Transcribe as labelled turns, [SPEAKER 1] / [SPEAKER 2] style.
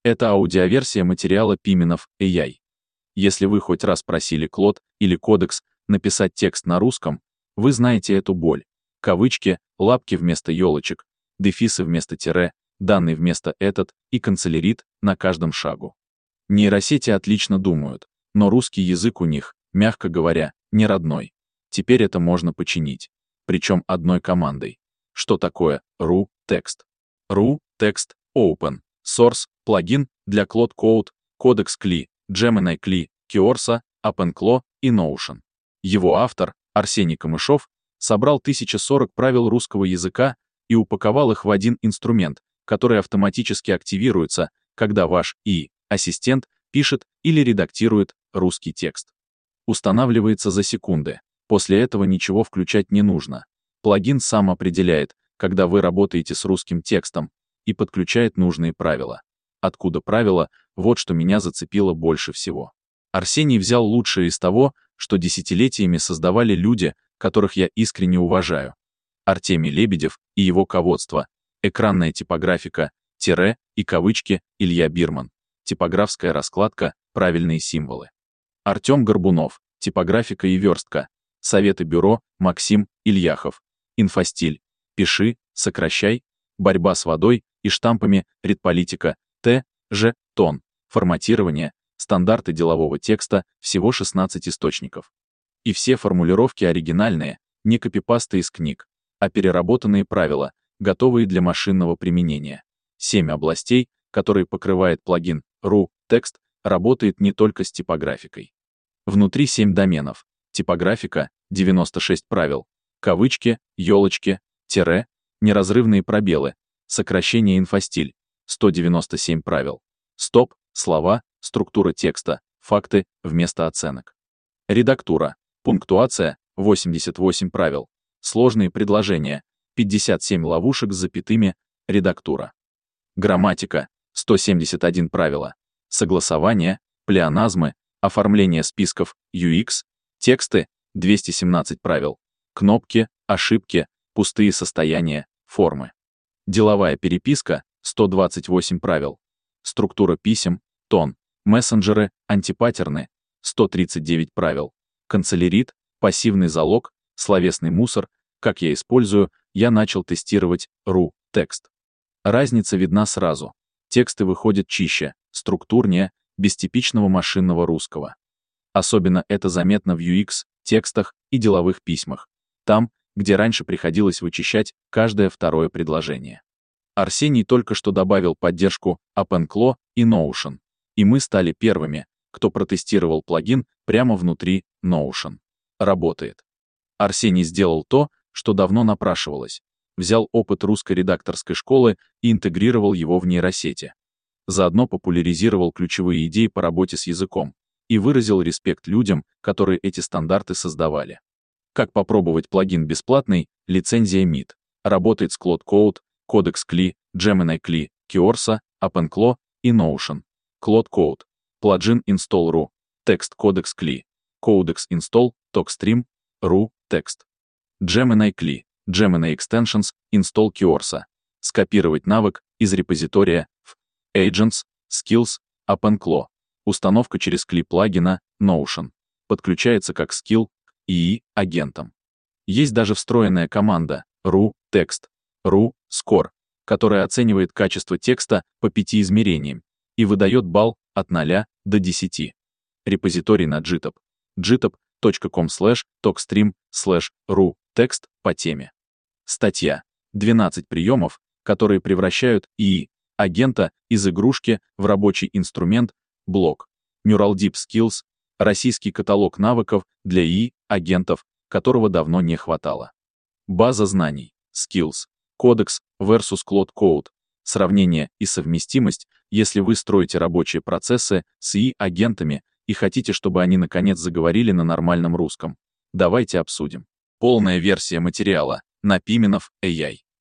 [SPEAKER 1] Это аудиоверсия материала Piminov AI. Если вы хоть раз просили Claude или Codex написать текст на русском, вы знаете эту боль. Кавычки, лапки вместо елочек, дефисы вместо тире, данный вместо этот и канцелярит на каждом шагу. Нейросети отлично думают, но русский язык у них, мягко говоря, не родной. Теперь это можно починить. Причем одной командой. Что такое ru text? Ru text open source плагин для Claude Code, Codex CLI, Gemini CLI, Kiorsо, OpenClaw и Notion. Его автор, Арсений Камышов, собрал 1040 правил русского языка и упаковал их в один инструмент, который автоматически активируется, когда ваш ИИ-ассистент пишет или редактирует русский текст. Устанавливается за секунды. После этого ничего включать не нужно. Плагин сам определяет, когда вы работаете с русским текстом, и подключает нужные правила. Откуда правила, вот что меня зацепило больше всего. Арсений взял лучшее из того, что десятилетиями создавали люди, которых я искренне уважаю. Артемий Лебедев и его ководство, экранная типографика, тире и кавычки, Илья Бирман, типографская раскладка, правильные символы. Артем Горбунов, типографика и верстка, советы бюро, Максим Ильяхов, инфостиль, пиши, сокращай, борьба с водой и штампами, редполитика, Ж. Тон, форматирование, стандарты делового текста, всего 16 источников. И все формулировки оригинальные, не копипасты из книг, а переработанные правила, готовые для машинного применения. 7 областей, которые покрывает плагин ru text, работает не только с типографикой. Внутри 7 доменов. Типографика, 96 правил, кавычки, елочки, тире, неразрывные пробелы, сокращение инфостиль, 197 правил, стоп, слова, структура текста, факты вместо оценок. Редактура, пунктуация, 88 правил, сложные предложения, 57 ловушек с запятыми, редактура. Грамматика, 171 правила, согласование, плеоназмы, оформление списков, UX, тексты, 217 правил, кнопки, ошибки, пустые состояния, формы. Деловая переписка, 128 правил, структура писем, тон, мессенджеры, антипаттерны, 139 правил, канцелярит, пассивный залог, словесный мусор, как я использую, я начал тестировать ru text. Разница видна сразу. Тексты выходят чище, структурнее, без типичного машинного русского. Особенно это заметно в UX, текстах и деловых письмах. Там, где раньше приходилось вычищать каждое второе предложение. Арсений только что добавил поддержку OpenClaw и Notion, и мы стали первыми, кто протестировал плагин прямо внутри Notion. Работает. Арсений сделал то, что давно напрашивалось. Взял опыт русской редакторской школы и интегрировал его в нейросети. Заодно популяризировал ключевые идеи по работе с языком и выразил респект людям, которые эти стандарты создавали. Как попробовать плагин бесплатный, лицензия MIT. Работает с Claude Code, Codex CLI, Gemini CLI, Kiorsо, OpenClaw и Notion. Claude Code. Плагин install ru text Codex CLI. Codex install TalkStream ru text. Gemini CLI. Gemini Extensions install Kiorsо. Скопировать навык из репозитория в Agents, Skills, OpenClaw. Установка через CLI плагина Notion. Подключается как скилл ИИ-агентом. Есть даже встроенная команда ru text, ru score, которая оценивает качество текста по 5 измерениям и выдает балл от 0 до 10. Репозиторий на GitHub. github.com/talkstream/ru text по теме. Статья. 12 приемов, которые превращают ИИ-агента из игрушки в рабочий инструмент, блок. Neural Deep Skills. Российский каталог навыков для ИИ-агентов, которого давно не хватало. База знаний. Skills. Codex versus Claude Code. Сравнение и совместимость, если вы строите рабочие процессы с ИИ-агентами и хотите, чтобы они наконец заговорили на нормальном русском. Давайте обсудим. Полная версия материала на Piminov AI.